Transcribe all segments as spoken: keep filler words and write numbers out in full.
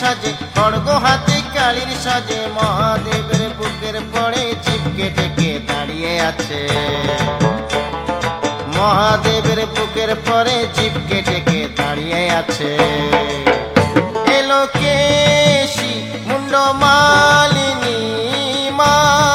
সাজে খড়গ হাতে কালির সাজে মহাদেবের বুকের পরে জিভ কেটে কে দাঁড়িয়ে আছে মহাদেবের বুকের পরে জিভ কেটে কে দাঁড়িয়ে আছে এলো কেশি মুন্ড মালিনী মা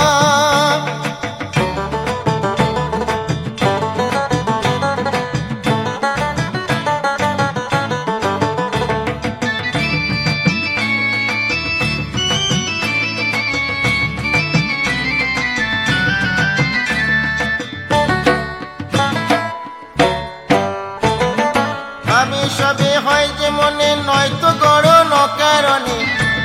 সবে হয় যে মনে নয়তো গড় নকারণে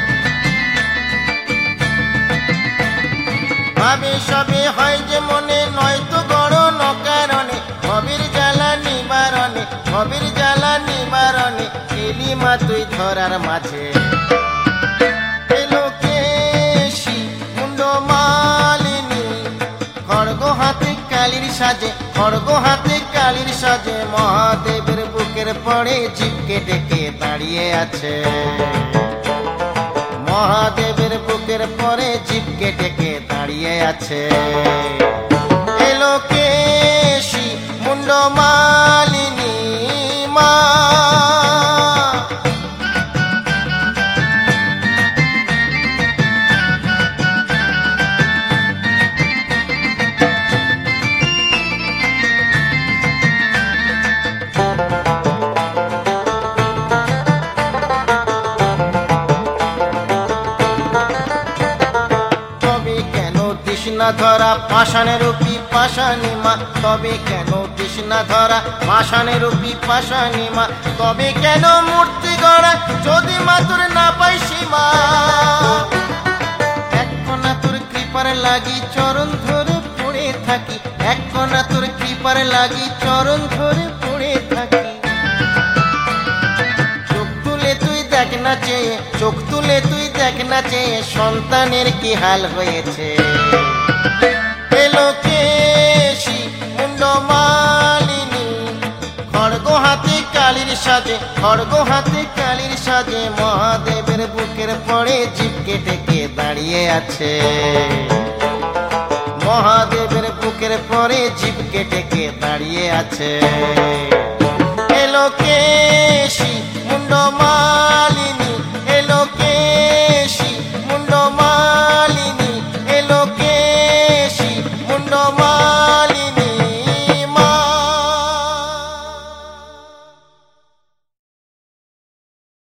ভাবে সবে হয় যে মনে নয়তো গড় নকারণে ভবের জ্বালা নিবারণে ভবের জ্বালা নিবারণে এলি মা তুই ধরার মাঝে এলো কেশি মুন্ড মালিনী খড়গ হাতে কালির সাজে খড়গ হাতে কালির সাজে মহাদেবের বুকের পরে জিভ কেটে কে দাঁড়িয়ে আছে মহাদেবের বুকের পরে জিভ কেটে কে দাঁড়িয়ে আছে এলো কেশি মুন্ড মালিনী মা কৃষ্ণা ধরা পাষাণের রূপী পাষাণী মা তবে কেন কৃষ্ণা ধরা পাষাণের রূপী পাষাণী মা তবে কেন মূর্তি গড়া যদি মা তোর না পাই সীমা এক কণা তোর কৃপার লাগি চরণ ধরে পড়ে থাকি এক কণা তোর কৃপার লাগি চরণ ধরে পড়ে থাকি চোখ তুলে তুই দেখ না চেয়ে চোখ তুলে তুই দেখ না চেয়ে সন্তানের কি হাল হয়েছে এলো কেশি মুন্ড মালিনী খড়গ হাতে কালির সাজে খড়গ হাতে কালির সাজে মহাদেবের বুকের পরে জিভ কেটে কে দাঁড়িয়ে আছে মহাদেবের বুকের পরে জিভ কেটে কে দাঁড়িয়ে আছে এলো কেশি মুন্ড মালিনী